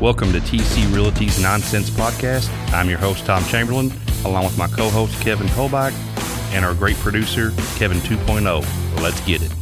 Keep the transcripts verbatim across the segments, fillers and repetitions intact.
Welcome to T C Realty's Nonsense Podcast. I'm your host, Tom Chamberlain, along with my co-host, Kevin Holbach, and our great producer, Kevin two point oh. Let's get it.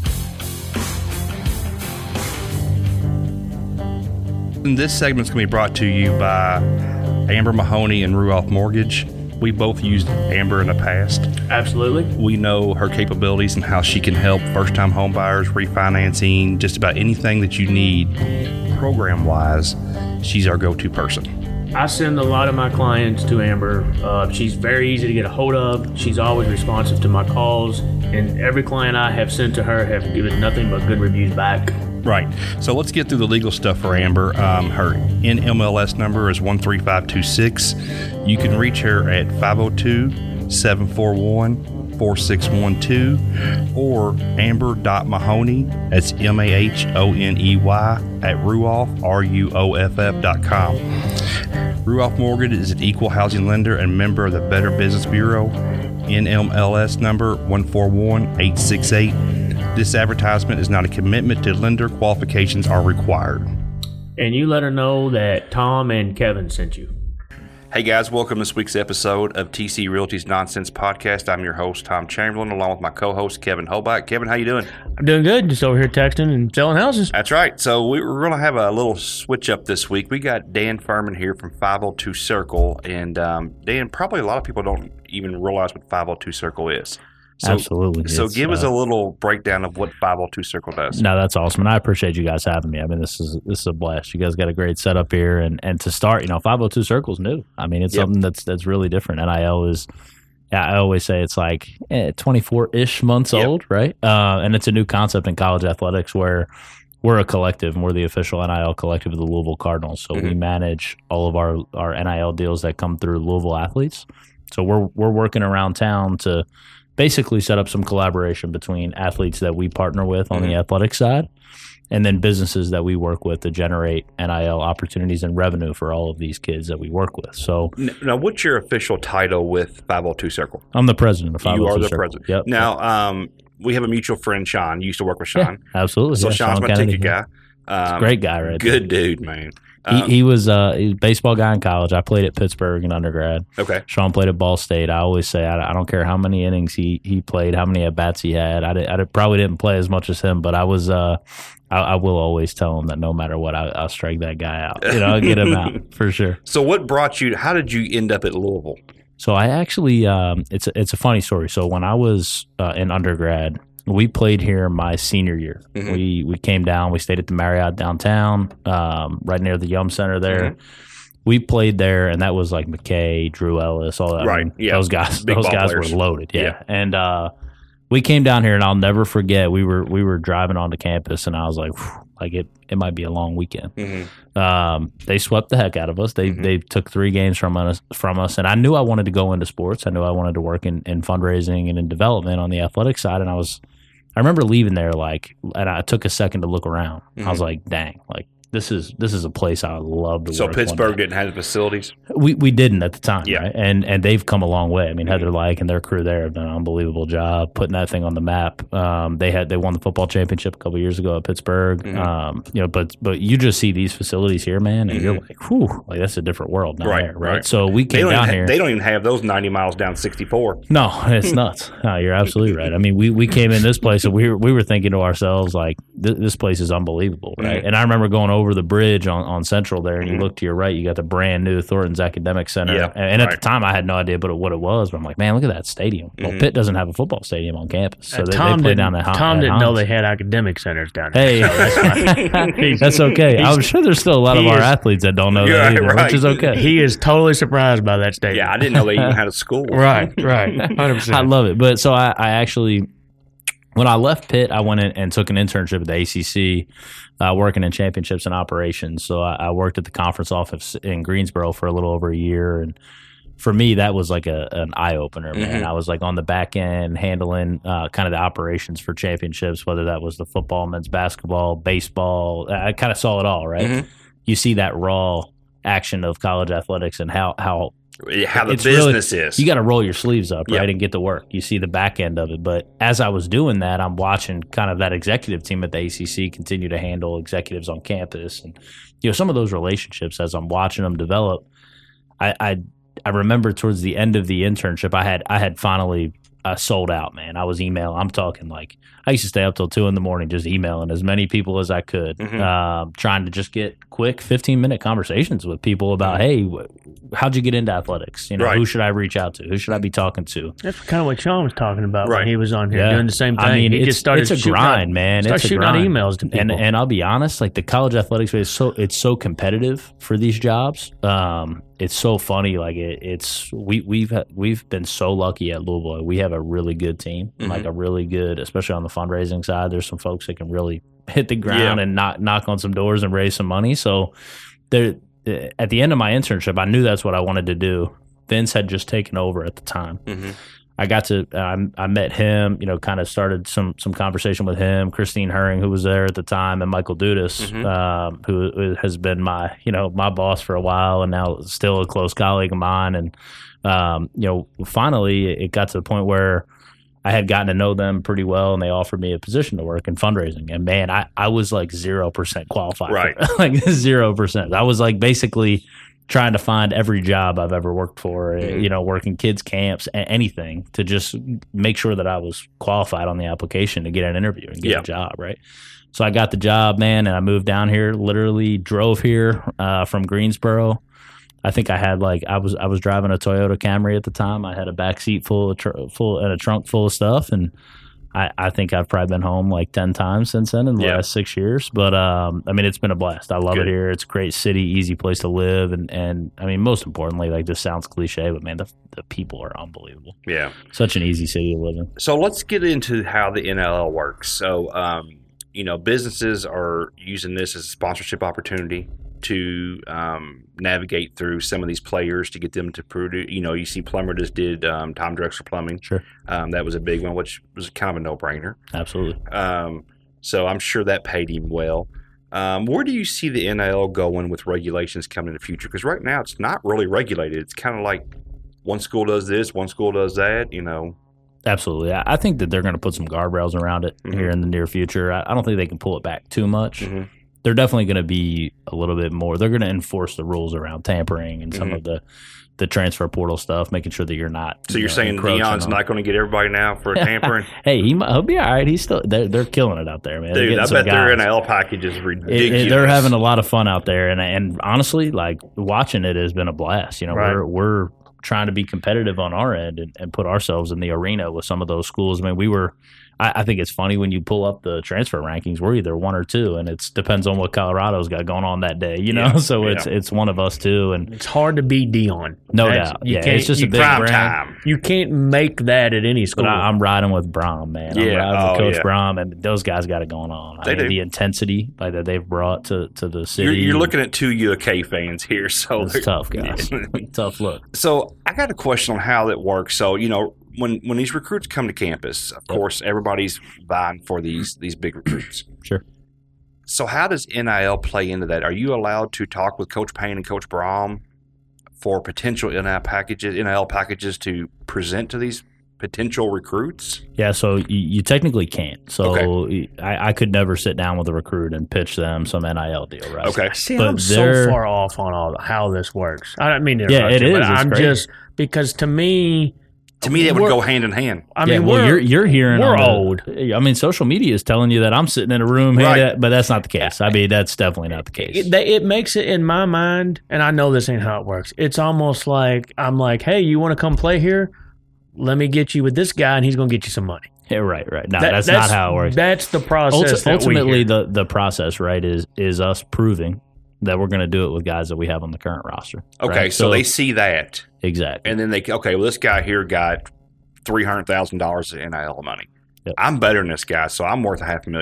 And this segment's going to be brought to you by Amber Mahoney and Ruoff Mortgage. We both used Amber in the past. Absolutely. We know her capabilities and how she can help first-time home buyers, refinancing, just about anything that you need program-wise. She's our go-to person. I send a lot of my clients to Amber. Uh, she's very easy to get a hold of. She's always responsive to my calls, and every client I have sent to her have given nothing but good reviews back. Right. So let's get through the legal stuff for Amber. Um, her N M L S number is one three five two six. You can reach her at five oh two, seven four one, four six one two or amber.mahoney, that's M A H O N E Y, at Ruoff, R U O F F dot com. Ruoff Mortgage is an equal housing lender and member of the Better Business Bureau. N M L S number one four one, eight six eight. This advertisement is not a commitment to lender. Qualifications are required. And you let her know that Tom and Kevin sent you. Hey guys, welcome to this week's episode of T C Realty's Nonsense Podcast. I'm your host, Tom Chamberlain, along with my co-host, Kevin Holbach. Kevin, how you doing? I'm doing good. Just over here texting and selling houses. That's right. So we we're going to have a little switch up this week. We got Dan Furman here from five oh two Circle. And um, Dan, probably a lot of people don't even realize what five oh two Circle is. So, Absolutely. So it's, give us uh, a little breakdown of what five oh two Circle does. No, that's awesome, and I appreciate you guys having me. I mean, this is this is a blast. You guys got a great setup here, and, and to start, you know, five oh two Circle's new. I mean, it's yep. something that's that's really different. N I L is, yeah, I always say it's like eh, twenty-four-ish months yep. old, right? Uh, and it's a new concept in college athletics where we're a collective, and we're the official N I L collective of the Louisville Cardinals. So mm-hmm. we manage all of our, our N I L deals that come through Louisville athletes. So we're we're working around town to basically set up some collaboration between athletes that we partner with on mm-hmm. the athletic side and then businesses that we work with to generate N I L opportunities and revenue for all of these kids that we work with. So now, what's your official title with five oh two Circle? I'm the president of five oh two Circle. You are the president. Yep. Now, um, we have a mutual friend, Sean. You used to work with Sean. Yeah, absolutely. So yeah, Sean's Sean my Kennedy, ticket guy. Um, great guy, right? Good there. dude, man. He, um, he was uh, he was a baseball guy in college. I played at Pittsburgh in undergrad. Okay. Sean played at Ball State. I always say I, I don't care how many innings he, he played, how many at bats he had. I, did, I did, probably didn't play as much as him, but I was uh, I, I will always tell him that no matter what, I, I'll strike that guy out. You know, I'll get him out for sure. So what brought you? How did you end up at Louisville? So I actually um, it's a, it's a funny story. So when I was uh, in undergrad, we played here my senior year. Mm-hmm. We we came down. We stayed at the Marriott downtown, um, right near the Yum Center there. Mm-hmm. We played there, and that was like McKay, Drew Ellis, all that. Right. I mean, yeah. Those guys. Big those guys players. were loaded. Yeah. yeah. And uh, we came down here, and I'll never forget. We were we were driving onto campus, and I was like, whew, like it it might be a long weekend. Mm-hmm. Um, they swept the heck out of us. They mm-hmm. they took three games from us from us, and I knew I wanted to go into sports. I knew I wanted to work in, in fundraising and in development on the athletic side, and I was. I remember leaving there, like, and I took a second to look around. Mm-hmm. I was like, dang, like, this is this is a place I would love to so work. So Pittsburgh didn't have the facilities? We we didn't at the time, yeah. right? And and they've come a long way. I mean, mm-hmm. Heather Lyke and their crew there have done an unbelievable job putting that thing on the map. Um, they had they won the football championship a couple years ago at Pittsburgh. Mm-hmm. Um, you know, but but you just see these facilities here, man, and mm-hmm. you're like, whew, like that's a different world down right, there, right? right? So we came down ha- here. They don't even have those ninety miles down sixty-four. No, it's nuts. No, you're absolutely right. I mean, we, we came in this place and we were, we were thinking to ourselves, like, this, this place is unbelievable, right? Mm-hmm. And I remember going over the bridge on, on Central there, and you mm-hmm. look to your right, you got the brand new Thornton's Academic Center. Yeah, and, and at right. the time, I had no idea but what it was, but I'm like, man, look at that stadium. Mm-hmm. Well, Pitt doesn't have a football stadium on campus, so uh, they, Tom they play didn't, down at Tom at didn't Hans. know they had academic centers down there. Hey, so that's, that's okay. I'm sure there's still a lot of our is, athletes that don't know that right, either, right. which is okay. He is totally surprised by that statement. Yeah, I didn't know they even had a school. right, right, one hundred percent. I love it. But so I, I actually, when I left Pitt, I went in and took an internship at the A C C, uh, working in championships and operations. So I, I worked at the conference office in Greensboro for a little over a year. And for me, that was like a, an eye-opener, man. Mm-hmm. I was like on the back end handling uh, kind of the operations for championships, whether that was the football, men's basketball, baseball. I kind of saw it all, right? Mm-hmm. You see that raw action of college athletics and how, how how the it's business really, is. You got to roll your sleeves up, right, Yep. and get to work. You see the back end of it. But as I was doing that, I'm watching kind of that executive team at the A C C continue to handle executives on campus, and you know some of those relationships as I'm watching them develop. I I, I remember towards the end of the internship, I had I had finally. I sold out, man. I was emailing. I'm talking like I used to stay up till two in the morning just emailing as many people as I could, Mhm. um, trying to just get quick fifteen minute conversations with people about, hey, wh- how'd you get into athletics? You know, Right. who should I reach out to? Who should I be talking to? That's kind of what Sean was talking about Right. when he was on here Yeah. doing the same thing. I mean, he it's, just started it's a shooting grind, out, man. Start It's a shooting grind. out emails to people. And and I'll be honest, like the college athletics space, is so it's so competitive for these jobs. Um, it's so funny. Like it, it's we we've ha- we've been so lucky at Louisville. We have a really good team, Mhm. like a really good, especially on the fundraising side. There's some folks that can really hit the ground Yeah. and knock knock on some doors and raise some money. So there, at the end of my internship, I knew that's what I wanted to do. Vince had just taken over at the time. Mhm. I got to I, I met him, you know, kind of started some some conversation with him, Christine Herring, who was there at the time, and Michael Dudas, Mhm. um, who has been my you know my boss for a while and now still a close colleague of mine. And um, you know, finally it got to the point where I had gotten to know them pretty well, and they offered me a position to work in fundraising. And man, I, I was like zero percent qualified, Right. for, like zero percent. I was like basically trying to find every job I've ever worked for, Mhm. you know, working kids camps, a- anything to just make sure that I was qualified on the application to get an interview and get Yeah. a job, right? So I got the job, man, and I moved down here. Literally drove here uh, from Greensboro. I think I had like I was I was driving a Toyota Camry at the time. I had a back seat full of tr- full and a trunk full of stuff, and I, I think I've probably been home like ten times since then in the Yeah. last six years. But um, I mean, it's been a blast. I love Good. it here. It's a great city, easy place to live, and and I mean, most importantly, like this sounds cliche, but man, the the people are unbelievable. Yeah. Such an easy city to live in. So let's get into how the N L L works. So, um, you know, businesses are using this as a sponsorship opportunity to um, navigate through some of these players to get them to produce. You know, you see Plumber just did um, Tom Drexler Plumbing. Sure, Um, that was a big one, which was kind of a no-brainer. absolutely. Um, so I'm sure that paid him well. Um, where do you see the N L L going with regulations coming in the future? Because right now it's not really regulated. It's kind of like one school does this, one school does that, you know. Absolutely. I I think that they're going to put some guardrails around it Mhm. here in the near future. I, I don't think they can pull it back too much. Mhm. They're definitely going to be a little bit more. They're going to enforce the rules around tampering and some Mhm. of the, the transfer portal stuff, making sure that you're not. So you you're know, saying encroaching Neon's on- not going to get everybody now for tampering? Hey, he might, he'll be all right. He's still they're they're killing it out there, man. They're Dude, getting I some bet their guys. N L L package is It- ridiculous. it- they're having a lot of fun out there, and and honestly, like watching it has been a blast. You know, Right. we're we're trying to be competitive on our end and, and put ourselves in the arena with some of those schools. I mean, we were. I, I think it's funny when you pull up the transfer rankings. We're either one or two, and it depends on what Colorado's got going on that day. You know, Yeah, so it's yeah. it's one of us two, and It's hard to beat Dion. no That's- doubt, you yeah, can't- it's just you a big Prime brand. time. You can't make that at any school. But I, I'm riding with Brom, man. I'm Yeah. riding with Oh, Coach yeah. Brom, and those guys got it going on. I They mean, do. the intensity like, that they've brought to, to the city. You're, you're looking at two U of K fans here, so It's tough, guys. Tough look. So I got a question on how that works. So you know, when when these recruits come to campus, of Yep. course, everybody's vying for these these big recruits. Sure. So how does N I L play into that? Are you allowed to talk with Coach Payne and Coach Brom for potential N I L packages, N I L packages to present to these potential recruits? Yeah, so you, you technically can't. So I, I could never sit down with a recruit and pitch them some N I L deal, right? Okay. See, But I'm so they're- far off on all how this works. I don't mean to Yeah, interrupt it you, is. but It's I'm crazy. just because to me, To me, that would we're- go hand in hand. I yeah, mean, well, we're you're you're hearing we're on the- old. I mean, social media is telling you that I'm sitting in a room, Right. hey, but that's not the case. I mean, that's definitely not the case. It, they, it makes it in my mind, and I know this ain't how it works. It's almost like I'm like, hey, you want to come play here? Let me get you with this guy, and he's going to get you some money. Yeah, right, right. No, That- that's, not how it works. That's the process. Ulti- that we ultimately, hear. the the process, right, is is us proving that we're going to do it with guys that we have on the current roster. Okay, right? so, they see that, exactly. and then they okay, well, this guy here got three hundred thousand dollars in N I L money. Yep. I'm better than this guy, so I'm worth a half a million.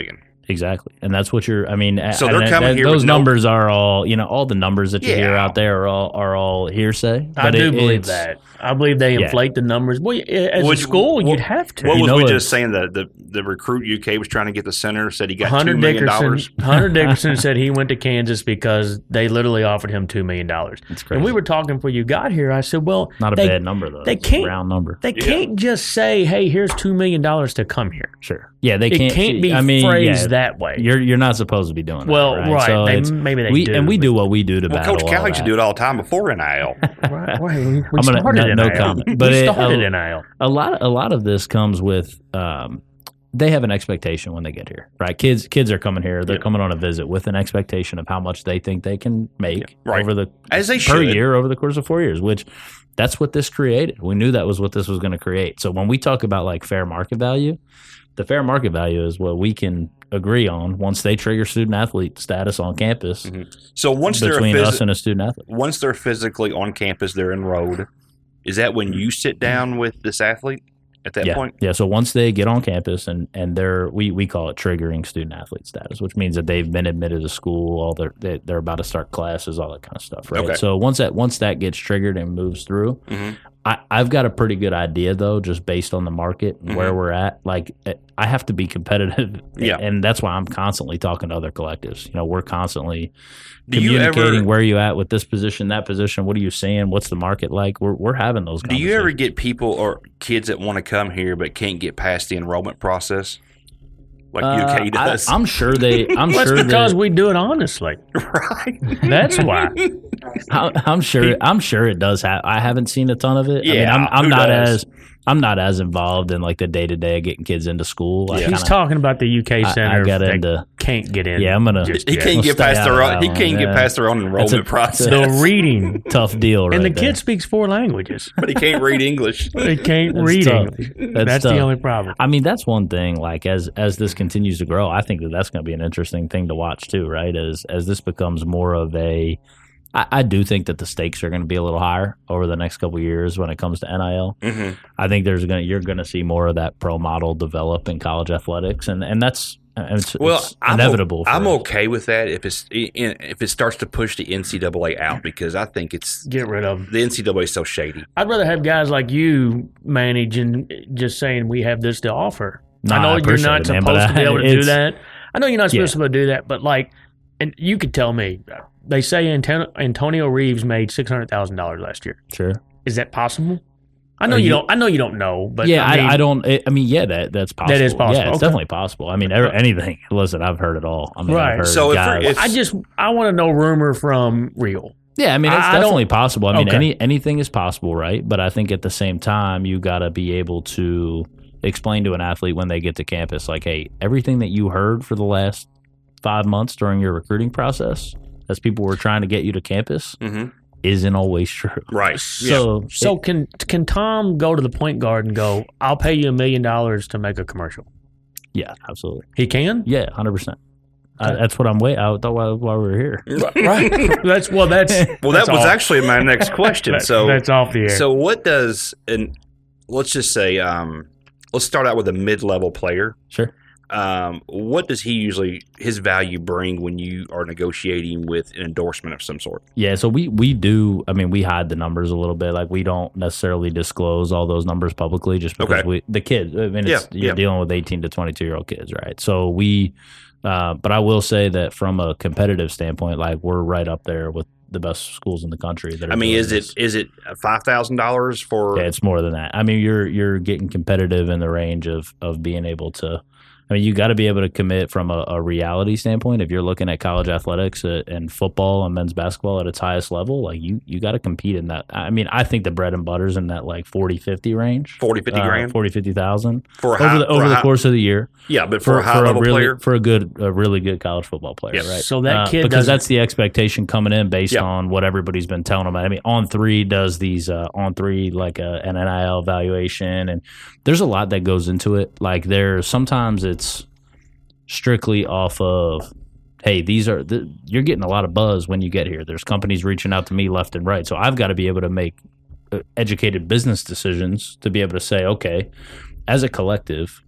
Exactly, and that's what you're. I mean, So and they're that- coming that- here Those with no- numbers are all, you know, all the numbers that you hear Yeah. out there are all are all hearsay. I but do it- believe it's- that. I believe they Yeah. inflate the numbers. Well, as Would a you- school, what- you'd have to. What You was know we it's- just saying? The, the the recruit U K was trying to get the center, said he got two Hunter million Dickerson. dollars. Hunter Dickerson said he went to Kansas because they literally offered him two million dollars. It's crazy. And we were talking before you got here. I said, "Well, Not a they, bad number though. they It's a can't- round number. They Yeah. can't just say, "Hey, here's two million dollars to come here." Sure. Yeah, they It can't. can't, be I mean, phrased yeah, that way. You're you're not supposed to be doing Well, that. Right. right. So They- it's- maybe they we, do, and we but- do what we do to Well, battle Coach all Cal used to that. do it all the time before N I L. Right, right. We, we I'm gonna- started no- no N I L. comment. But we it- started uh, N I L. a lot a lot of this comes with um, they have an expectation when they get here, right? Kids kids are coming here, they're Yeah. coming on a visit with an expectation of how much they think they can make Yeah, right. over the As they per should. year over the course of four years, which that's what this created. We knew that was what this was going to create. So when we talk about like fair market value, the fair market value is what we can agree on once they trigger student athlete status on campus Mhm. So once they're between phys- us and a student athlete. once they're physically on campus, they're enrolled. Is that when you sit down with this athlete at that yeah. point? Yeah. So once they get on campus and, and they're, we, we call it triggering student athlete status, which means that they've been admitted to school, all their, they, they're about to start classes, all that kind of stuff. Right. Okay. So once that, once that gets triggered and moves through, Mhm. I, I've got a pretty good idea though, just based on the market and Mhm. where we're at. Like I have to be competitive. Yeah. And that's why I'm constantly talking to other collectives. You know, we're constantly Do you communicating ever- where are you at with this position, that position. What are you seeing? What's the market like? We're, we're having those Do conversations. you ever get people or kids that want to come here but can't get past the enrollment process, like Uh, U K does? I, I'm sure they. I'm That's sure because that, we do it honestly. right. That's why. I, I'm sure. I'm sure it does have. I haven't seen a ton of it. I mean, Yeah, I'm, I'm who not does? as. I'm not as involved in like the day to day of getting kids into school. I Yeah. kinda, He's talking about the U K I, center I got that into. can't get in. Yeah, I'm gonna. just He yet. can't We'll get stay past out their of own. that He one, can't get yeah. past their own enrollment That's a- process. The reading. Tough deal, right And the there. kid speaks four languages. but he can't read English. They can't That's read tough. English. That's That's, tough. the only problem. I mean, that's one thing. Like as as this continues to grow, I think that that's going to be an interesting thing to watch too. Right? As as this becomes more of a, I, I do think that the stakes are going to be a little higher over the next couple of years when it comes to N I L. hmm I think there's going to you're going to see more of that pro model develop in college athletics, and and that's it's, Well, it's I'm o- inevitable. I'm, for us. okay with that if it's if it starts to push the N C double A out because I think it's Get rid of them. the N C double A is so shady. I'd rather have guys like you manage and just saying we have this to offer. Nah, I know I you're appreciate not it, man, supposed but to be I- able to do it's- that. I know you're not Yeah. supposed to be able to do that, but like, and you could tell me, they say Anton- Antonio Reeves made six hundred thousand dollars last year. Sure. Is that possible? I know Are you, you- don't. I know you don't know, but yeah, I, I, mean, I don't. I mean, yeah, that that's possible. That is possible. Yeah, it's Okay. definitely possible. I mean, every, anything. Listen, I've heard it all. I mean, Right. I've heard So if- guys. if- I just I want to know rumor from real. Yeah, I mean, it's I- I don't- definitely possible. I mean, Okay. any anything is possible, right? But I think at the same time, you got to be able to explain to an athlete when they get to campus, like, hey, everything that you heard for the last five months during your recruiting process, as people were trying to get you to campus, hmm isn't always true. Right. So, So can can Tom go to the point guard and go, "I'll pay you a million dollars to make a commercial"? yeah, absolutely. He can. Yeah, hundred percent. Okay. That's what I'm waiting. I thought why, why we were here. Right. That's well. That's Well, that that's was off. actually my next question. That- so, that's off the air. so what does and let's just say, um, let's start out with a mid-level player. Sure. Um, what does he usually his value bring when you are negotiating with an endorsement of some sort? Yeah, so we we do. I mean, we hide the numbers a little bit. Like we don't necessarily disclose all those numbers publicly, just because Okay. we the kids. I mean, it's, Yeah, you're yeah. dealing with eighteen to twenty-two year old kids, right? So we. Uh, but I will say that from a competitive standpoint, like we're right up there with the best schools in the country. That are I mean, doing is this. it is it five thousand dollars for? Yeah, it's more than that. I mean, you're you're getting competitive in the range of of being able to. I mean, you got to be able to commit from a, a reality standpoint. If you're looking at college athletics uh, and football and men's basketball at its highest level, like you you got to compete in that. I mean, I think the bread and butter's in that like forty, fifty range. forty, fifty Uh, grand forty, fifty thousand for a over high, the for over a the high- course of the year Yeah, but for, a high a level really player, for a good a really good college football player, Yes. right? So that kid because doesn't- that's the expectation coming in based Yeah. on what everybody's been telling them. I mean, On Three does these uh, On Three like a, an N I L evaluation, and there's a lot that goes into it. Like there, sometimes it's strictly off of, hey, these are th- you're getting a lot of buzz when you get here. There's companies reaching out to me left and right, so I've got to be able to make uh, educated business decisions to be able to say, okay, as a collective,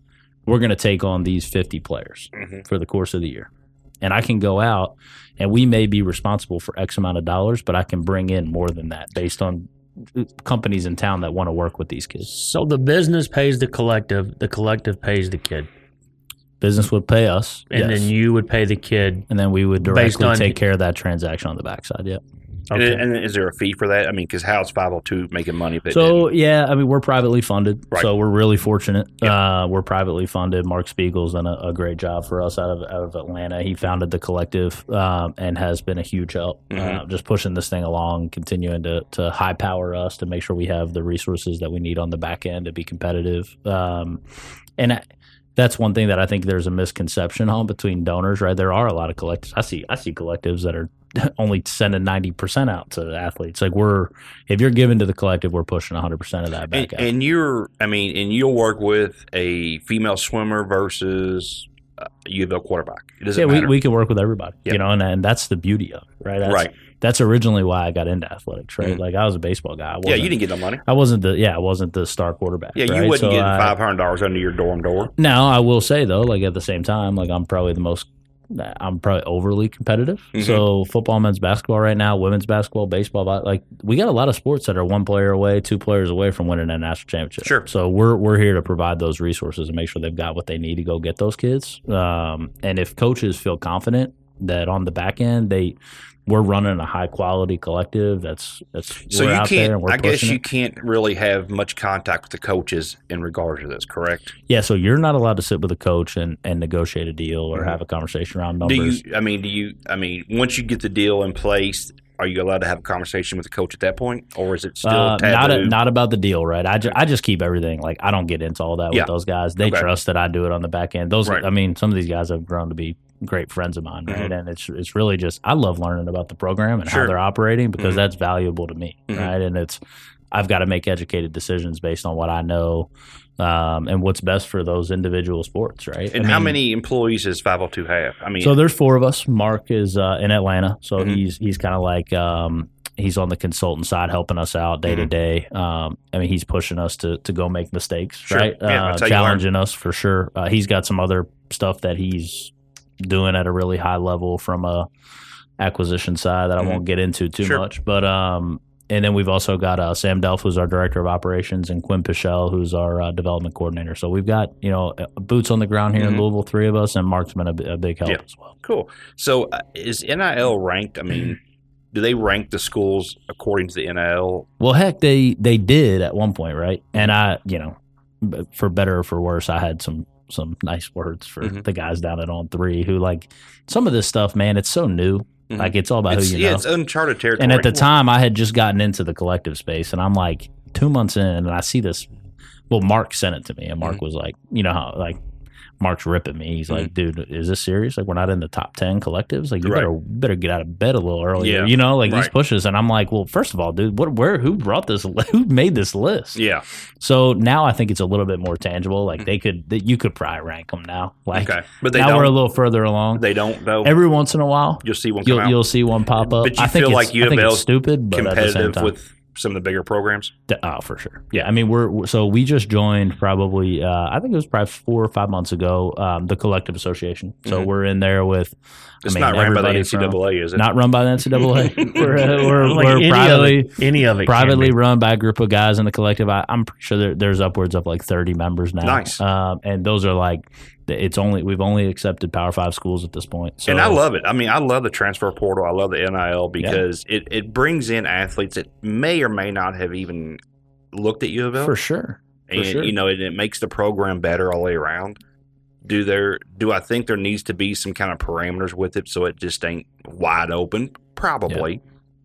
we're going to take on these fifty players Mm-hmm. for the course of the year. And I can go out and we may be responsible for X amount of dollars, but I can bring in more than that based on companies in town that want to work with these kids. So the business pays the collective, the collective pays the kid. Business would pay us, And yes. then you would pay the kid. and then we would based directly on- take care of that transaction on the backside. Yeah. Okay. And, and is there a fee for that? I mean, because how's five oh two making money if it So didn't? yeah, I mean we're privately funded, Right. so we're really fortunate. Yep. Uh, we're privately funded. Mark Spiegel's done a, a great job for us out of out of Atlanta. He founded the collective um, and has been a huge help, Mhm. uh, just pushing this thing along, continuing to to high power us to make sure we have the resources that we need on the back end to be competitive. Um, and I, that's one thing that I think there's a misconception on between donors. Right, there are a lot of collectives. I see I see collectives that are only sending ninety percent out to athletes. Like we're, if you're giving to the collective, we're pushing one hundred percent of that back And, out. and you're, I mean, and you'll work with a female swimmer versus uh, U of L quarterback. It doesn't yeah, we, matter. we can work with everybody, Yep. you know, and, and that's the beauty of it, right? That's, Right. That's originally why I got into athletics, right? Mhm. Like I was a baseball guy. I Yeah, wasn't- you didn't get no money. I wasn't the, yeah, I wasn't the star quarterback. Yeah, you right? wasn't So getting I- five hundred dollars under your dorm door. Now I will say though, like at the same time, like I'm probably the most, I'm probably overly competitive. Mhm. So football, men's basketball right now, women's basketball, baseball, like we got a lot of sports that are one player away, two players away from winning a national championship. Sure. So we're we're here to provide those resources and make sure they've got what they need to go get those kids. Um, and if coaches feel confident that on the back end they we're running a high quality collective that's that's So we're you out there can't. and we're I guess pushing you it. can't really have much contact with the coaches in regards to this. Correct? Yeah, so you're not allowed to sit with a coach and, and negotiate a deal or Mhm. have a conversation around Do numbers. you? I mean, do you? I mean, once you get the deal in place, are you allowed to have a conversation with the coach at that point, or is it still Uh, taboo? not a, not about the deal, right? I, ju- I just keep everything like I don't get into all that Yeah. with those guys. They Okay. trust that I do it on the back end. Those, Right. I mean, some of these guys have grown to be great friends of mine, right? Mhm. And it's it's really just I love learning about the program and Sure. how they're operating because Mhm. that's valuable to me, Mhm. right? And it's I've got to make educated decisions based on what I know um, and what's best for those individual sports, right? And I how mean, many employees does five oh two have? I mean, So there's four of us. Mark is uh, in Atlanta, so Mhm. he's he's kind of like um, he's on the consultant side, helping us out day to Mhm. day. Um, I mean, he's pushing us to to go make mistakes, Sure. right? Yeah, uh, that's how you learn. challenging us for sure. Uh, he's got some other stuff that he's doing at a really high level from a acquisition side that I Mhm. won't get into too Sure. much, but um. And then we've also got uh, Sam Delph, who's our director of operations, and Quinn Pichelle, who's our uh, development coordinator. So we've got you know boots on the ground here Mhm. in Louisville, three of us, and Mark's been a, bi- a big help Yeah. as well. cool. So uh, is N I L ranked? I mean, do they rank the schools according to the N I L? Well, heck, they they did at one point, right? And I, you know, b- for better or for worse, I had some some nice words for Mhm. the guys down at On Three who like some of this stuff, man. It's so new, Mhm. like it's all about It's, who you yeah, know. it's uncharted territory. And at the time, I had just gotten into the collective space, and I'm like two months in, and I see this. Well, Mark sent it to me, and Mark Mm-hmm. was like, you know how like. Mark's ripping me. He's like, dude, is this serious? Like, we're not in the top ten collectives. Like, you Right. better better get out of bed a little earlier. Yeah. You know, like these Right. pushes. And I'm like, well, first of all, dude, what, where, who brought this? Who made this list? yeah, So now I think it's a little bit more tangible. Like they could, that you could probably rank them now. Like okay, but they now don't. we're a little further along. they don't though. Every once in a while, You'll see one come you'll out you'll see one pop up. But you I think feel it's, like U I of think L's it's stupid, but at the same competitive time, with some of the bigger programs. oh, for sure. Yeah, I mean, we're we're- so we just joined probably. Uh, I think it was probably four or five months ago. Um, the Collective Association. So Mhm. we're in there with. It's I mean, not ran by the everybody N C double A, from- is it? Not run by the N C double A. we're uh, we're, Like we're any privately of it, any of it can privately be. run by a group of guys in the collective. I, I'm pretty sure there, there's upwards of like thirty members now. Nice. Um, and those are like, it's only we've only accepted Power Five schools at this point. So, and I love it. I mean, I love the transfer portal. I love the N I L because it, it brings in athletes that may or may not have even looked at U of L. for sure. For and sure. you know, it, it makes the program better all the way around. Do there? Do I think there needs to be some kind of parameters with it so it just ain't wide open? Probably.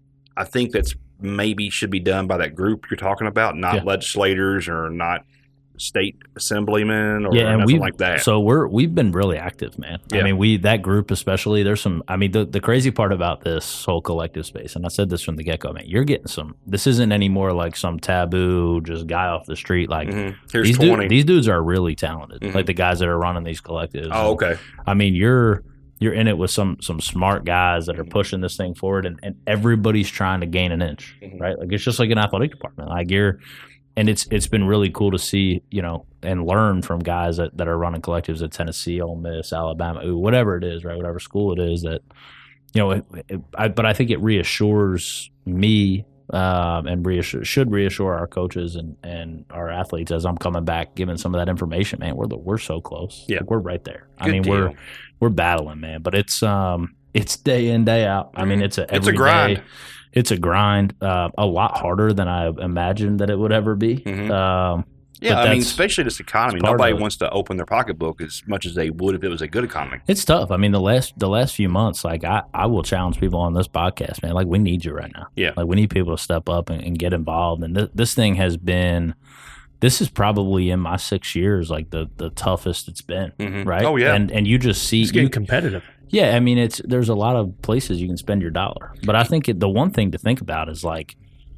I think that's maybe should be done by that group you're talking about, not Yeah. legislators or not state assemblymen or Yeah, and nothing we like that. So we're we've been really active, man. Yeah. I mean, we that group especially. There's some. I mean, the the crazy part about this whole collective space, and I said this from the get go, man. You're getting some. This isn't anymore like some taboo, just guy off the street. Like Mhm. Here's these twenty. dude, these dudes are really talented. Mhm. Like the guys that are running these collectives. oh, okay. I mean, you're you're in it with some some smart guys that are Mhm. pushing this thing forward, and, and everybody's trying to gain an inch, Mhm. right? Like it's just like an athletic department. Like you're and it's it's been really cool to see, you know, and learn from guys that, that are running collectives at Tennessee, Ole Miss, Alabama, whatever it is, right? Whatever school it is that, you know, it, it, I, but I think it reassures me um, and reassure, should reassure our coaches and, and our athletes as I'm coming back, giving some of that information. Man, we're the, we're so close. Yeah, like we're right there. Good I mean, deal. we're we're battling, man. But it's um it's day in, day out. I mean, it's a it's a grind. Day, it's a grind. Uh, a lot harder than I imagined that it would ever be. Mm-hmm. Um, Yeah, I mean, especially this economy, nobody of it. wants to open their pocketbook as much as they would if it was a good economy. It's tough. I mean, the last the last few months, like I, I will challenge people on this podcast, man. Like we need you right now. Yeah, like we need people to step up and, and get involved. And th- this thing has been, this is probably in my six years, like the the toughest it's been. Mm-hmm. Right? Oh yeah, and and you just see it's getting you, competitive. Yeah, I mean, it's there's a lot of places you can spend your dollar, but I think it, the one thing to think about is like.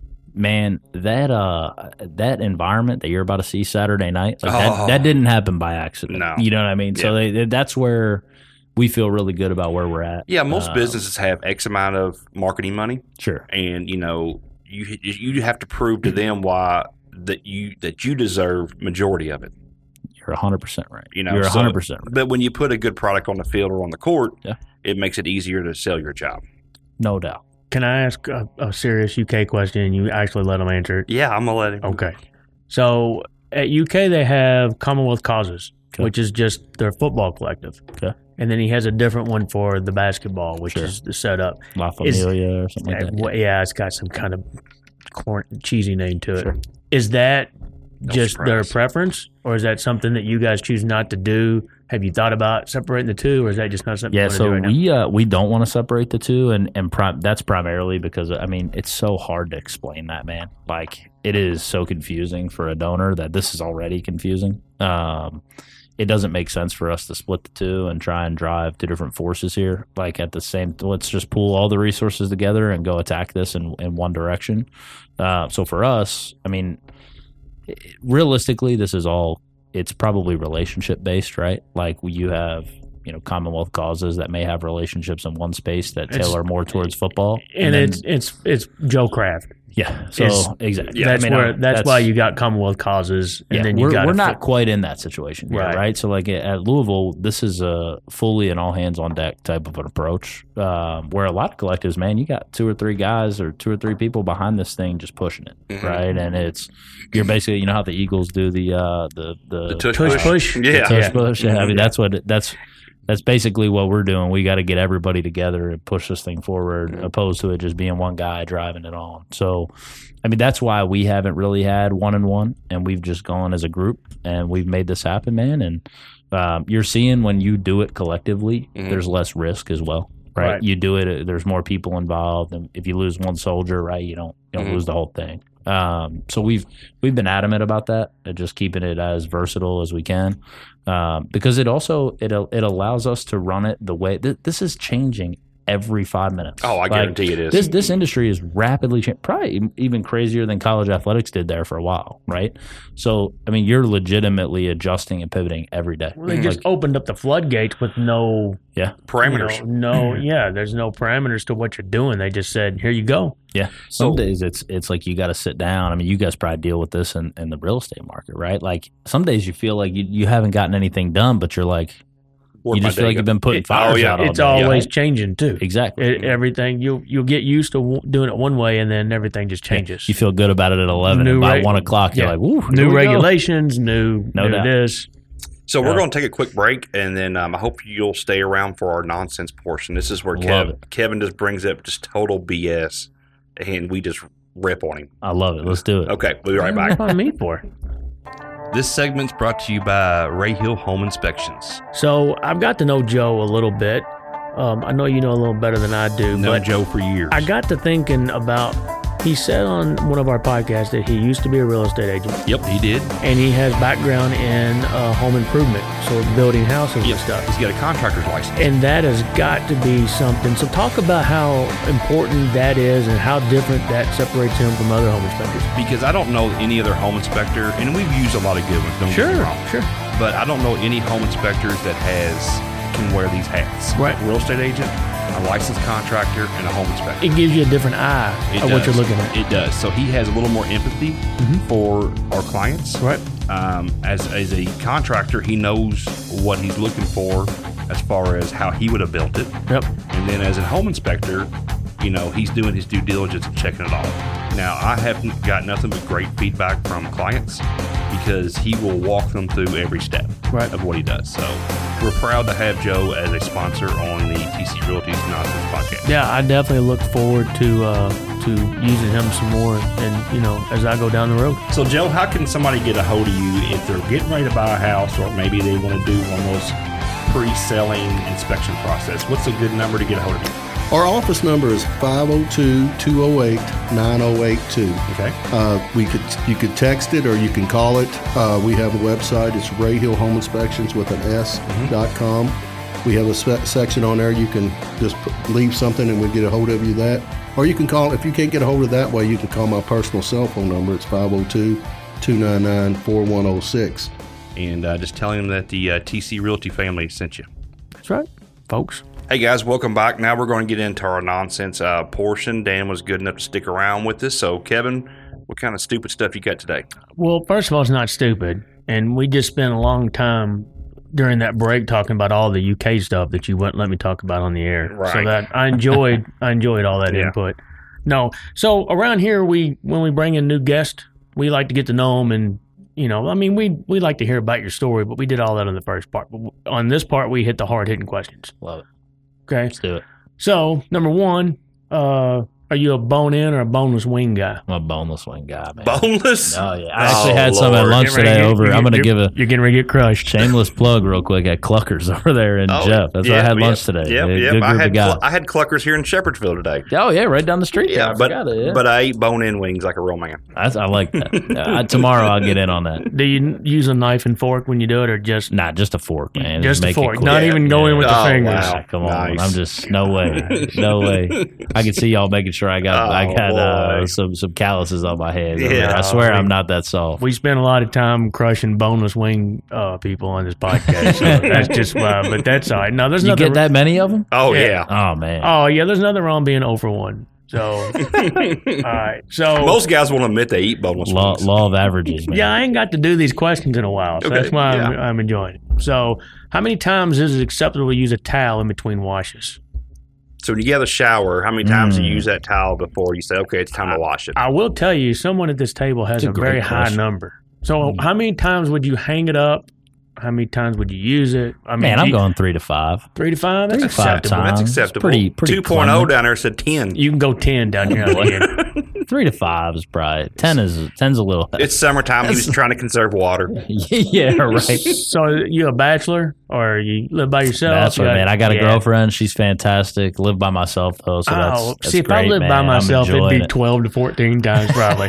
Man, that uh, that environment that you're about to see Saturday night, like that, Oh. that didn't happen by accident. No. You know what I mean? So Yeah. they, that's where we feel really good about where we're at. yeah. Most Um, businesses have X amount of marketing money, Sure. and you know you you have to prove to them why that you that you deserve majority of it. You're one hundred percent right. You know, You're so- one hundred percent right. But when you put a good product on the field or on the court, Yeah. it makes it easier to sell your job. No doubt. Can I ask a, a serious U K question and you actually let them answer it? Yeah, I'm gonna let him. Okay. So at U K, they have Commonwealth Causes, Okay. which is just their football collective. Okay. And then he has a different one for the basketball, which Sure. is the setup. La Is- Familia or something like Uh, that. wh- yeah, it's got some kind of corn, cheesy name to it. Sure. Is that No just their surprise. preference, or is that something that you guys choose not to do? Have you thought about separating the two, or is that just not something Yeah, you want to so do right now? we uh, we don't want to separate the two, and and prim- that's primarily because I mean it's so hard to explain that, man. Like it is so confusing for a donor that this is already confusing. Um, it doesn't make sense for us to split the two and try and drive two different forces here. Like at the same, let's just pool all the resources together and go attack this in in one direction. Uh, so for us, I mean, realistically, this is all. It's probably relationship based, right? Like you have, you know, Commonwealth Causes that may have relationships in one space that It's- tailor more towards football, and then- it's it's it's Joe Kraft. yeah. So is- exactly, that's I mean, where I- that's, why you got Commonwealth Causes, and yeah, then you we're, got we're a not foot- quite in that situation yet, Right. right. So like at Louisville, this is a fully an all hands on deck type of an approach. Um, where a lot of collectives, man, you got two or three guys or two or three people behind this thing just pushing it, Mhm. right? And it's you're basically, you know how the Eagles do the uh, the the, The tush Tush push. push? Yeah. tush Yeah. push. Yeah, I mean Mhm. that's what it, that's that's basically what we're doing. We got to get everybody together and push this thing forward, Mhm. opposed to it just being one guy driving it on. So, I mean, that's why we haven't really had one and one, and we've just gone as a group and we've made this happen, man. And um, you're seeing when you do it collectively, Mhm. there's less risk as well, right? Right. You do it, there's more people involved, and if you lose one soldier, right, you don't you don't Mhm. lose the whole thing. Um, so we've we've been adamant about that, and just keeping it as versatile as we can, um, because it also it it allows us to run it the way th- this is changing every five minutes. Oh, I Like, guarantee it is. This this industry is rapidly changing, probably even crazier than college athletics did there for a while, right? So I mean, you're legitimately adjusting and pivoting every day. Well, they just Like, opened up the floodgates with no yeah, Parameters. you know, no, yeah. There's no parameters to what you're doing. They just said, "Here you go." yeah. Some So- days it's it's like you got to sit down. I mean, you guys probably deal with this in, in the real estate market, right? Like some days you feel like you, you haven't gotten anything done, but you're like Where'd you my just feel day like go? you've been putting It- fires oh, yeah. out all It's day, always right? changing too. exactly. It, everything you you'll get used to w- doing it one way, and then everything just changes. You feel good about it at eleven, New and by reg- one o'clock you're yeah. like, "Woo, here new we go." regulations, new No new doubt. this. So we're Yeah. going to take a quick break, and then um, I hope you'll stay around for our nonsense portion. This is where Love Kev, it. Kevin just brings up just total B S, and we just rip on him. I love it. Let's do it. Okay, we'll be right back. What am I mean for? This segment's brought to you by Ray Hill Home Inspections. So I've got to know Joe a little bit. Um, I know you know a little better than I do, Known but Joe for years. I got to thinking about. He said on one of our podcasts that he used to be a real estate agent, Yep, he did. and he has background in uh, home improvement, so building houses Yep. and stuff. He's got a contractor's license. And that has got to be something. So talk about how important that is and how different that separates him from other home inspectors. Because I don't know any other home inspector, and we've used a lot of good ones, don't get me wrong. sure. But I don't know any home inspectors that has can wear these hats. Right. Real estate agent, a licensed contractor, and a home inspector. It gives you a different eye It of does. what you're looking at. It does. So he has a little more empathy Mm-hmm. for our clients. Right. Um, as, as a contractor, he knows what he's looking for as far as how he would have built it. Yep. And then as a home inspector, you know, he's doing his due diligence and checking it all. Now, I have got nothing but great feedback from clients because he will walk them through every step Right. of what he does. So we're proud to have Joe as a sponsor on the T C Realty's Nonsense podcast. Yeah, I definitely look forward to uh, to using him some more, and you know, as I go down the road. So, Joe, how can somebody get a hold of you if they're getting ready to buy a house, or maybe they want to do one of those pre-selling inspection process? What's a good number to get a hold of you? Our office number is five oh two, two oh eight, nine oh eight two. Okay. Uh, we could you could text it or you can call it. Uh, we have a website. It's Ray Hill Home Inspections with an S dot com. We have a spe- section on there. You can just p- leave something and we'll get a hold of you that. Or you can call, if you can't get a hold of that way, you can call my personal cell phone number. It's five oh two, two nine nine, four one oh six. And uh, just telling them that the uh, T C Realty family sent you. That's right, folks. Hey guys, welcome back. Now we're going to get into our nonsense uh, portion. Dan was good enough to stick around with us. So, Kevin, what kind of stupid stuff you got today? Well, first of all, it's not stupid, and we just spent a long time during that break talking about all the U K stuff that you wouldn't let me talk about on the air. Right. So that I enjoyed, I enjoyed all that Yeah. input. No, so around here, we when we bring in new guests, we like to get to know them, and you know, I mean, we we like to hear about your story, but we did all that on the first part. But on this part, we hit the hard hitting questions. Love it. Okay. Let's do it. So number one, uh, are you a bone in or a boneless wing guy? I'm a boneless wing guy, man. Boneless? Oh, yeah. I actually Oh, had some at Lord. lunch Get ready, today get- over. you're- I'm going to you're- give a You're getting ready to get crushed. shameless plug real quick at Clucker's over there in Oh, Jeff. That's where I yeah, had yeah. lunch today. Yep, Yeah, yep. Good I group had of guys. Cl- I had Cluckers here in Shepherdsville today. Oh, yeah, right down the street. Yeah, I but forgot it, yeah. but I ate bone-in wings like a real man. That's, I like that. Uh, tomorrow I'll get in on that. Do you use a knife and fork when you do it, or just Not just a fork, man. just a make it fork? quick. Not Yeah, even go in with yeah. the Oh, fingers. wow. Ah, come on, Nice. I'm just no way, no way. I can see y'all making sure I got, Oh, I got uh, boy. some some calluses on my head. Yeah. I swear I'm not that soft. We spend a lot of time crushing boneless wing uh, people on this podcast. So that's just why. But that's all right. No, there's You nothing. get that many of them? Oh, Yeah. yeah. Oh man. Oh yeah, there's nothing wrong being zero for one. So all right. So Most guys won't admit they eat boneless Law, wings. law of averages, man. yeah, I ain't got to do these questions in a while, so Okay, that's why I'm, yeah. I'm enjoying it. So, how many times is it acceptable to use a towel in between washes? So when you get a shower, how many times do you Mm. use that towel before you say, okay, it's time to wash it? I will tell you, someone at this table has That's a a, very great high question. number. So, Mm. how many times would you hang it up? How many times would you use it? I mean, Man, I'm you- going three to five. three to five. That's Three to five acceptable. times. That's It's acceptable. pretty- pretty two point oh cleanly. down there said ten. You can go ten down here. Three to five is probably ten is ten's a little. It's summertime. He was trying to conserve water. yeah, right. So, you a bachelor or you live by yourself? That's You what, got- man. I got a yeah. girlfriend. She's fantastic. Live by myself though, so that's, Oh, that's see, if great, I lived man. by I'm myself, it'd be enjoying it. twelve to fourteen times probably.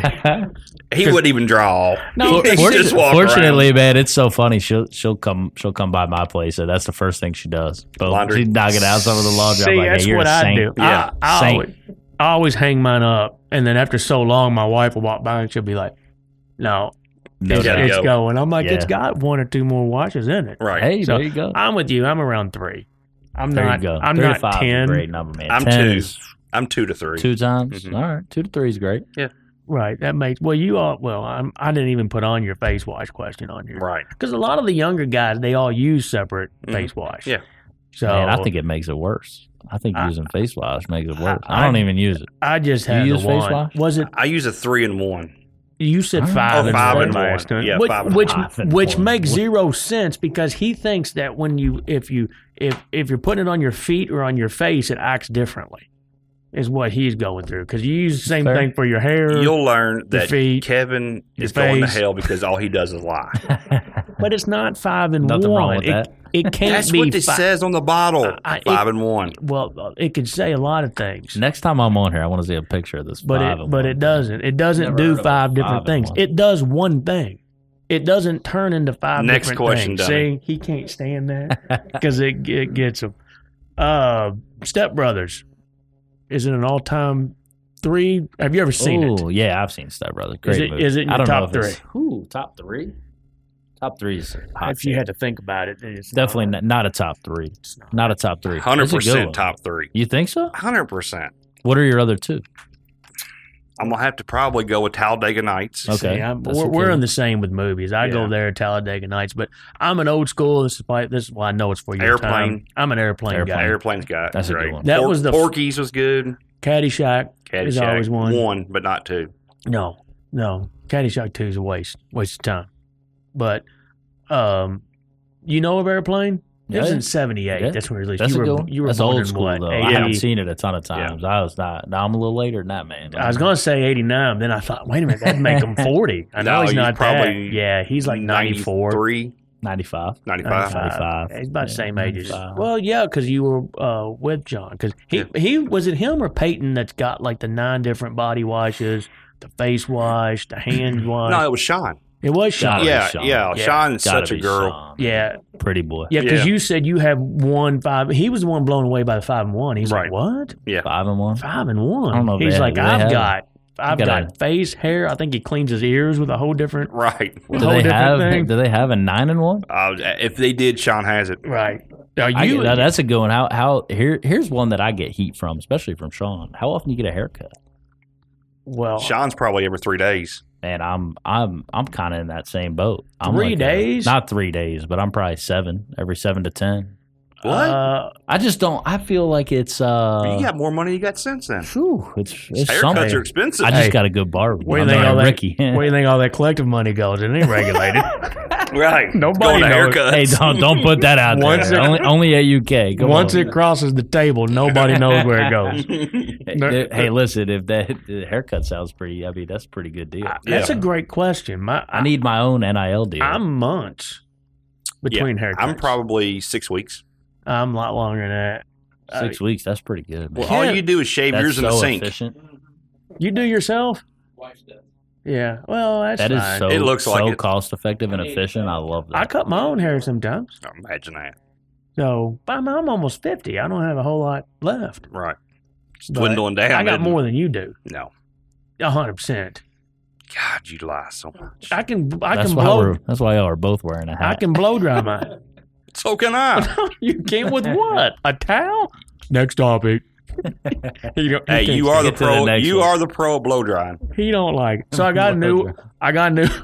He wouldn't even draw. No, he it's would just- just walk Fortunately, around. man, it's so funny. She'll she'll come she'll come by my place, and that's the first thing she does. Boom. Laundry. She's knocking out some of the laundry. See, I'm like, that's hey, you're what a I saint. do. Yeah, I, I, saint. always, I always hang mine up, and then after so long, my wife will walk by and she'll be like, "No, No it's, gotta doubt. it's go. going." I'm like, Yeah. "It's got one or two more washes in it." Right. Hey, So, there you go. I'm with you. I'm around three. I'm there not. you go. I'm Three not to five is a ten. great number, man. I'm ten two. is I'm two to three. two times. Mhm. All right, two to three is great. Right. That makes. Well, you all. Well, I'm, I didn't even put on your face wash question on here. Right. Because a lot of the younger guys, they all use separate Mhm. face wash. Yeah. So Man, I think it makes it worse. I think I- using face wash makes it worse. I- I, don't even use it. I just You had use the face one. wash? Was it? I use a three and one. You said Oh, five, Oh, and five one and last one. time. Yeah, which five and which, Five and which one. makes What- zero sense because he thinks that when you if you if if you're putting it on your feet or on your face, it acts differently. Is what he's going through because you use the same Fair. thing for your hair. You'll learn that feet, Kevin your is going to face. hell because all he does is lie. but it's not five and Nothing one. wrong with it, that. it can't That's be. what it fi- says on the bottle. I- it- Five and one. Well, uh, it could say a lot of things. Next time I'm on here, I want to see a picture of this. But five it and but one. it doesn't. It doesn't Never do heard of five a different five and things. one. It does one thing. It doesn't turn into five Next different question, things. dummy. See, he can't stand that because it, it gets him. Uh, Step Brothers. Is it an all-time three? Have you ever seen Oh, yeah, I've seen Step Brothers. Great it- movie. is it in I your don't top know if it's- Ooh, top three? Top three is hot. If you had to think about it, it's Definitely not, not, not a top three. it's not. Not a top three. Hundred It's a good percent one. top three. You think so? Hundred percent. What are your other two? I'm gonna have to probably go with Talladega Nights. Okay. See, I'm, That's we're, okay. we're in the same with movies. I go Yeah. there Talladega Nights, but I'm an old school. This is why this is why I know it's for your Airplane. time. I'm an airplane, Airplane. guy. Airplane's got That's a great. good one. That Por- was the- Porky's was good. Caddyshack is Caddyshack always one. One, but not two. No, no. Caddyshack two is a waste, waste of time. But, um, you know of Airplane? It was Yeah. in seventy-eight. Yeah. That's when it was released. That's you a were, good one. You were That's born old in school what? though. eighty I haven't seen it a ton of times. I was not. Now I'm a little later than that, man. I was going to say eighty-nine. Then I thought, wait a minute, that'd make him forty. I know No, he's he's not probably that. Yeah, he's like ninety-four. ninety-three, ninety-five. ninety-five. ninety-five. Yeah, he's about the Yeah, same age as. ninety-five. Well, yeah, because you were uh, with John. Because he, Yeah. he was it him or Peyton that's got like the nine different body washes, the face wash, the hand wash. No, it was Sean. It was Sean. Gotta be Yeah, Sean. yeah, Yeah. Sean's Gotta such a be girl. Sean. Yeah, Pretty boy. yeah. Because Yeah. you said you have one five. He was the one blown away by the five and one. He's Right. like, what? Yeah, Five and one. Five and one. I don't know if He's they- like, do they I've have- got, I've got got a- face, hair. I think he cleans his ears with a whole different, right. with Do a whole they different have? thing. Do they have a nine and one? Uh, if they did, Sean has it. Right. Are I you? get, now, that's a good one. How? How? Here. Here's one that I get heat from, especially from Sean. How often do you get a haircut? well, Sean's probably every three days. Man, I'm I'm I'm kind of in that same boat. I'm Three like a- days? not three days, but I'm probably seven every seven to ten. What? Uh, I just don't. I feel like it's uh. you got more money you got since then. Whew, it's it's Haircuts something. are expensive. I just Hey, got a good barber. where do I'm you think not all that- Ricky. where do you think all that collective money goes? It ain't regulated. right. Nobody Going to knows. haircuts. Hey, don't don't put that out Once there. it- only only at U K. Come Once on. it crosses the table, nobody knows where it goes. Hey, hey, listen, if that the haircut sounds pretty, I mean that's a pretty good deal. I- That's Yeah. a great question. My, I need my own N I L deal. I'm months between haircuts. I'm probably six weeks. I'm a lot longer than that. Six weeks. That's pretty good. Man. Well, all Yeah. you do is shave That's yours in the so sink. efficient. You do yourself? Yeah. Well, that's That is fine. so It looks so like it. cost effective and efficient. I love that. I cut my own hair sometimes. Imagine that. So I'm, I'm almost fifty. I don't have a whole lot left. Right. It's But dwindling down. I got isn't it? more than you do. No. A hundred percent. God, you lie so much. I can I that's can why blow we're that's why y'all are both wearing a hat. I can blow dry mine. So can I. You came with what? A towel? Next topic. he don't, he Hey, thinks- you are the Get to the pro. next You one. are the pro of blow drying. He don't like it. So I got a new. I got a new.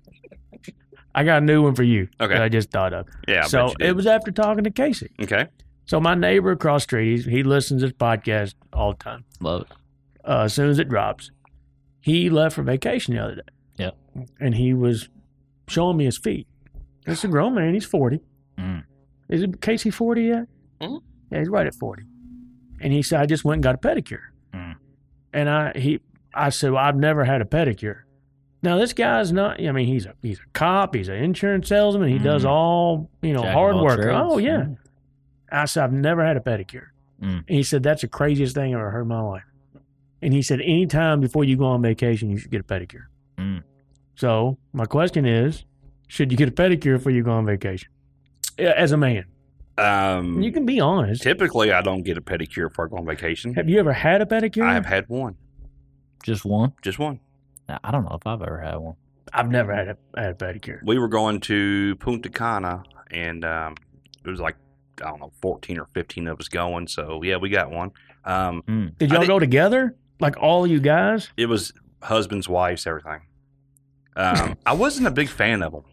I got a new one for you. Okay. That I just thought of. Yeah. I so bet you did. it was after talking to Casey. okay. So my neighbor across the street, he's, he listens to this podcast all the time. Love it. Uh, as soon as it drops, he left for vacation the other day. Yep. And he was showing me his feet. It's a grown man. He's forty. Mm. Is it Casey forty yet? Mhm. Yeah, he's right at forty. And he said, I just went and got a pedicure. Mm. And I he I said, well, I've never had a pedicure. Now this guy's not. I mean, he's a he's a cop. He's an insurance salesman. He does Mm. all you know Jack of hard all work. trades. Oh yeah. I said, I've never had a pedicure. Mm. And he said, that's the craziest thing I've ever heard in my life. And he said, anytime before you go on vacation, you should get a pedicure. Mm. So my question is, should you get a pedicure before you go on vacation? Yeah, as a man, Um, you can be honest. typically, I don't get a pedicure before I go on vacation. Have you ever had a pedicure? I have had one, Just one. just one. I don't know if I've ever had one. I've never had a, had a pedicure. We were going to Punta Cana, and um, it was like I don't know, fourteen or fifteen of us going. So yeah, we got one. Um, Mm. Did I y'all did- go together? Like all you guys? it was husbands, wives, everything. Um, I wasn't a big fan of them.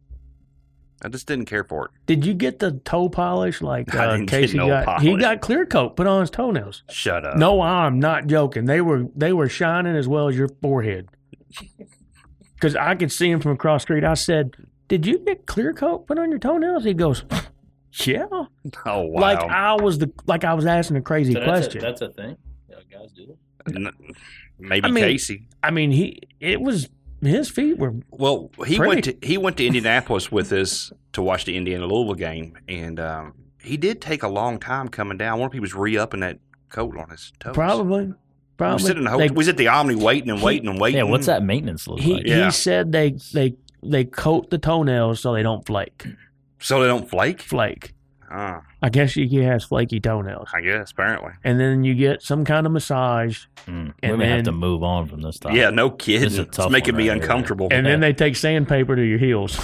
I just didn't care for it. Did you get the toe polish like I uh, didn't get Casey no got? He polish. got clear coat put on his toenails. Shut up. No, I'm not joking. They were they were shining as well as your forehead. Because I could see him from across the street. I said, "Did you get clear coat put on your toenails?" He goes, "Yeah." Oh wow. Like I was the like I was asking a crazy question. A, that's a thing. Yeah, guys do that. N- Maybe I mean- Casey. I mean, he it was his feet were Well, he Pretty. went to he went to Indianapolis with us to watch the Indiana Louisville game, and um, he did take a long time coming down. I wonder if he was re-upping that coat on his toes. probably We were probably. sitting in the They- hotel. We was at the Omni waiting and waiting and waiting. Yeah, what's that maintenance look he like? Yeah. he said they they they coat the toenails so they don't flake. So they don't flake? Flake. Uh, I guess he has flaky toenails. I guess apparently. And then you get some kind of massage, Mm. And We may have to then- move on from this topic. Yeah, no This kidding. is a It's tough making one me right here. uncomfortable. and then they take sandpaper to your heels.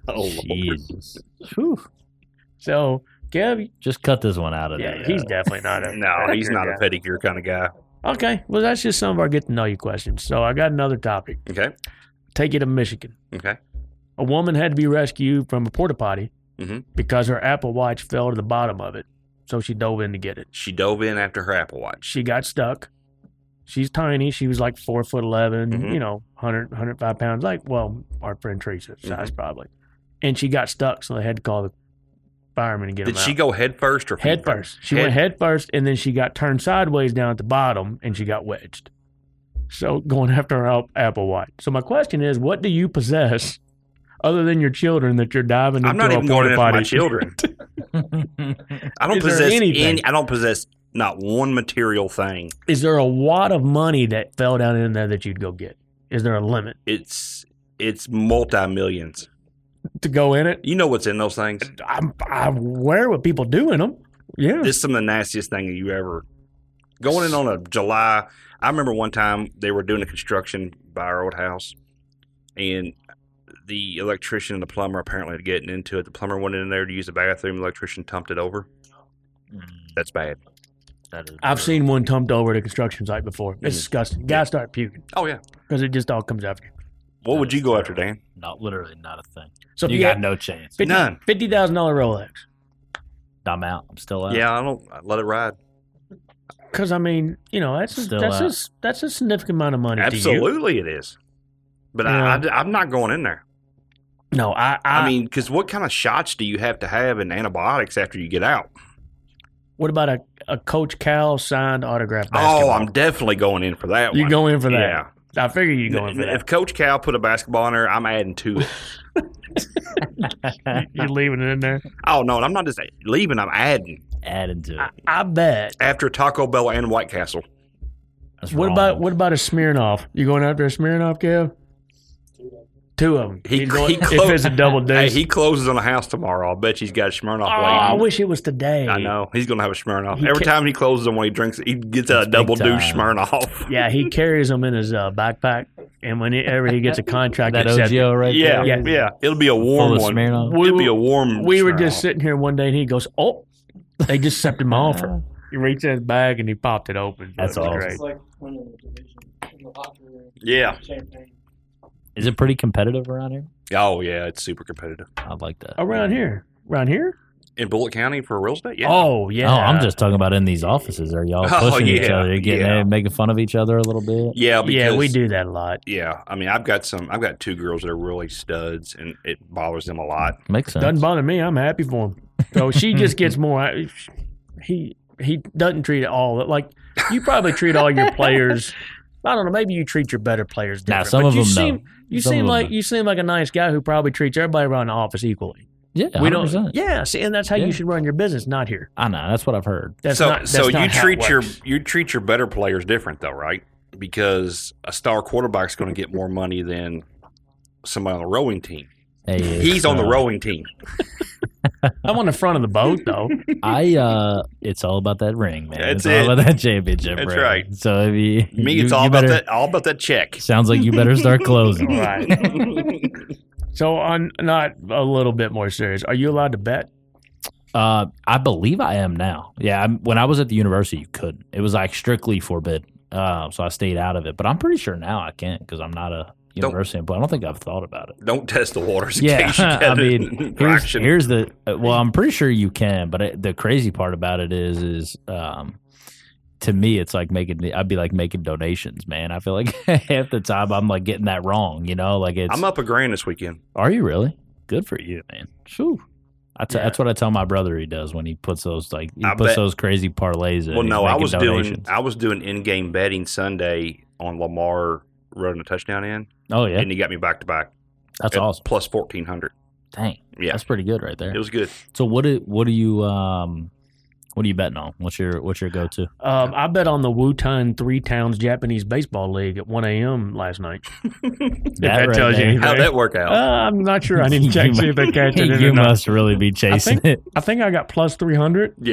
Oh, Jesus. Whew. So, Kev, Just cut this one out of yeah, there. he's definitely not a no, he's pedicure not guy. a pedicure kind of guy. Okay, well, that's just some of our get to know you questions. So, I got another topic. Okay. Take you to Michigan. Okay. A woman had to be rescued from a porta potty Mhm. because her Apple Watch fell to the bottom of it. So she dove in to get it. She dove in after her Apple Watch. She got stuck. She's tiny. She was like four foot eleven, Mhm. you know, one hundred, one hundred five pounds, like, well, our friend Teresa's size Mhm. probably. And she got stuck, so they had to call the firemen to get Did them she out. go head first or feet Head first. She Head- went head first, and then she got turned sideways down at the bottom, and she got wedged. So going after her Al- Apple Watch. So my question is, what do you possess other than your children that you're diving into I'm not a even going porta in for my potty? children. I don't Is there possess anything? any. I don't possess not one material thing. Is there a wad of money that fell down in there that you'd go get? Is there a limit It's it's multi millions. to go in it? You know what's in those things? I'm, I'm aware what people do in them. Yeah. This is some of the nastiest thing you ever going in on a July. I remember one time they were doing a construction by our old house, and the electrician and the plumber apparently were getting into it. The plumber went in there to use the bathroom. The electrician tumped it over. That's bad. That is I've brutal. seen one tumped over at a construction site before. It's Mhm. disgusting. Guys start puking Oh yeah. because it just all comes after you. What That would you is go after, terrible. Dan? Not literally not a thing. So if you you got got no chance. fifty None. fifty thousand dollar Rolex. I'm out. I'm still out. Yeah, I don't I let it ride. Because I mean, you know, that's a, Still that's out. a, that's a significant amount of money to you. Absolutely, it is. But Yeah. I, I, I'm not going in there. No, I I, I mean, because what kind of shots do you have to have in antibiotics after you get out? what about a, a Coach Cal signed autograph basketball? Oh, I'm definitely going in for that you one. go in for that. Yeah. I figure you go in for If that. Coach Cal put a basketball in there, I'm adding to it. You're leaving it in there. Oh no, I'm not just leaving. I'm adding Added to it. I, I bet. after Taco Bell and White Castle. That's What wrong. about what about a Smirnoff? You going after a Smirnoff, Kev? Two of them. He, He's going- he if clo- it's a double Hey, deuce. he closes on a house tomorrow. I'll bet you he's got a Smirnoff oh, I waiting. wish it was today. I know he's gonna have a Smirnoff He every ca- time he closes on when he drinks. He gets a That's big double douche time. Smirnoff. Yeah, he carries them in his uh, backpack, and whenever he gets a contract, that accepted- O G O right Yeah, there? yeah, It'll be a warm Full of one. Smirnoff? We It'll be were- a warm. We were just Smirnoff. sitting here one day, and he goes, "Oh, they just accepted my offer." He reached in his bag and he popped it open. That's It was awesome. great. It's like winning the division in the locker room. Yeah. Champagne. Is it pretty competitive around here? Oh yeah, it's super competitive I like that. Around here, around here. in Bullitt County for real estate. Yeah. Oh yeah. Oh, I'm just talking about in these offices. Are y'all Oh, pushing each yeah, other, getting yeah. in, making fun of each other a little bit? Yeah. Because, yeah, we do that a lot. Yeah, I mean, I've got some. I've got two girls that are really studs, and it bothers them a lot. Makes sense. Doesn't bother me. I'm happy for him. So she just gets more. He he doesn't treat it all like you probably treat all your players. I don't know. Maybe you treat your better players Nah, different. some but of you them seem, no. You Some seem of them like no. you seem like a nice guy who probably treats everybody around the office equally. Yeah, We one hundred percent. don't. Yeah, see, and that's how Yeah. you should run your business. Not here. I know. That's what I've heard. That's so, not. That's so not you how it treat your works. you treat your better players different, though, right? Because a star quarterback's going to get more money than somebody on the rowing team. Hey, He's it's, on the uh, rowing team. I'm on the front of the boat though. I uh, it's all about that ring, man. That's it's all it. about that championship. That's ring. right. So if you, Me, you, it's all you about better, that. All about that check. Sounds like you better start closing. Right. So on not a little bit more serious. Are you allowed to bet? Uh, I believe I am now. Yeah, I'm, when I was at the university, you couldn't. It was like strictly forbidden. Uh, so I stayed out of it. But I'm pretty sure now I can because I'm not a university employee. I don't think I've thought about it. Don't test the waters in Yeah, case you get I an mean, here's, infraction. here's the uh, well, I'm pretty sure you can, but it, the crazy part about it is, is um, to me, it's like making. I'd be like making donations, man. I feel like half the time I'm like getting that wrong, you know. Like it's. I'm up a grand this weekend. Are you really? Good for you, man. Shoo. I t- Yeah. That's what I tell my brother he does when he puts those like he I puts bet- those crazy parlays in. Well, He's no, I making was donations. doing I was doing in-game betting Sunday on Lamar running a touchdown in, Oh yeah, and he got me back to back. that's at awesome. Plus fourteen hundred. Dang, Yeah, that's pretty good right there. it was good. So what do what do you um what are you betting on? What's your what's your go to? Um, I bet on the Wutan Three Towns Japanese Baseball League at one a.m. last night. that right tells you there. anything. How'd that work Uh, out? I'm not sure. I didn't check see if they catch it in You or not. must really be chasing think- it. I think I got plus three hundred. yeah,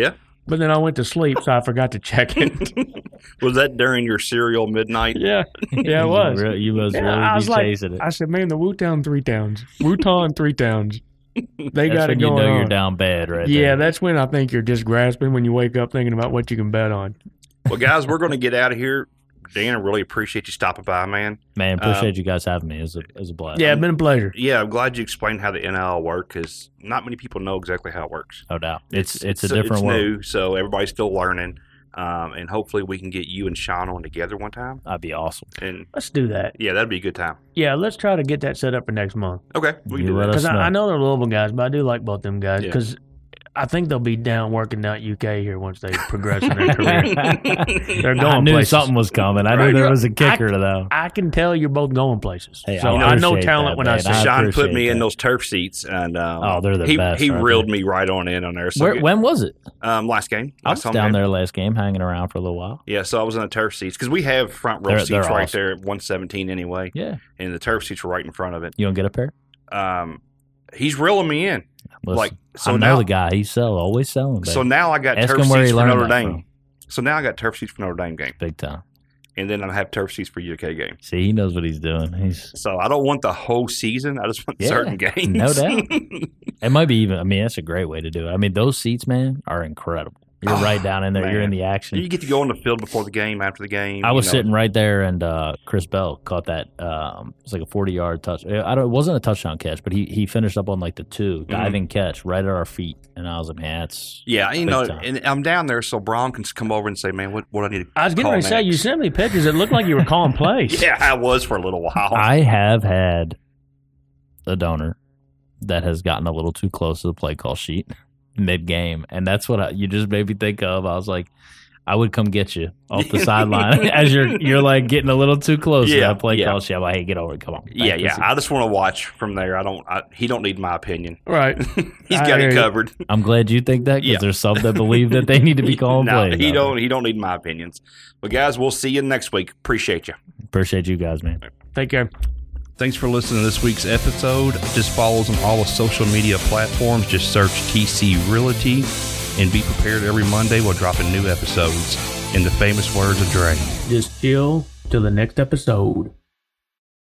but then I went to sleep, so I forgot to check it. Was that during your cereal midnight? yeah, yeah, it was. You, re- you must Yeah, really I was be like, chasing it. I said, man, the Wu-Town three towns, Wu-Town three towns, they That's got it when you going know on. you're down bad, right yeah, there. that's when I think you're just grasping when you wake up thinking about what you can bet on. Well, guys, we're going to get out of here. Dan, I really appreciate you stopping by, man. Man, appreciate Um, you guys having me. It was a, it was a blast. Yeah, it's been a pleasure. Yeah, I'm glad you explained how the N I L work because not many people know exactly how it works. No doubt. It's it's, a so- different it's world. new, so everybody's still learning. Um, and hopefully we can get you and Sean on together one time. That'd be awesome. And Let's do that. yeah, that'd be a good time. Yeah, let's try to get that set up for next month. Okay, we can You do let that. us Because I, know. I know they're Louisville guys, but I do like both them guys Yeah. because I think they'll be down working out U K here once they progress in their career. They're going I knew places. something was coming. I Right. knew there was a I- kicker though. I can tell you're both going places. Hey, so I I know appreciate talent that, when I man. see I it. Sean put appreciate me in that. those turf seats, and um, Oh, they're the he, best He right reeled there. me right on in on there. So Where, good. when was it? Um, last game. I was Last home down game. there last game, hanging around for a little while. Yeah, so I was in the turf seats because we have front row They're- seats they're right awesome. there at one seventeen anyway, Yeah, and the turf seats were right in front of it. you don't get a pair. Um, he's reeling me in. Listen, Like, so I know now- the guy. He sell, always selling. So baby. now I got Ask turf him where seats he for learned Notre that Dame. from. So now I got turf seats for Notre Dame game, Big time. and then I have turf seats for U K game. See, he knows what he's doing. He's. So I don't want the whole season. I just want Yeah, certain games. no doubt. It might be even. I mean, that's a great way to do it. I mean, those seats, man, are incredible. You're Oh, right down in there. You're in man. the action. You get to go on the field before the game, after the game. I was you know. sitting right there, and uh, Chris Bell caught that. Um, it was like a forty-yard touch. I don't. It wasn't a touchdown catch, but he he finished up on like the two diving catch right at our feet, and I was like, man, that's Yeah, you Big know, time. and I'm down there, so Braun can come over and say, "Man, what what I need to." I was getting call ready to say, you next." sent me pictures. It looked like you were calling plays. Yeah, I was for a little while. I have had a donor that has gotten a little too close to the play call sheet mid game, and that's what I, you just made me think of. I was like, I would come get you off the sideline as you're you're like getting a little too close to Yeah, that play yeah. call sheet. I'm like, hey, get over it. Come on. yeah, Thank yeah. you. I just want to watch from there. I don't. I, he don't need my opinion. Right. He's I got hear it you. covered. I'm glad you think that because Yeah. there's some that believe that they need to be calling no, plays. he out don't. He don't need my opinions. But guys, we'll see you next week. Appreciate you. there. Appreciate you guys, man. Take care. Thanks for listening to this week's episode. Just follow us on all the social media platforms. Just search T C Realty and be prepared every Monday. We're dropping new episodes in the famous words of Dre. Just chill till the next episode.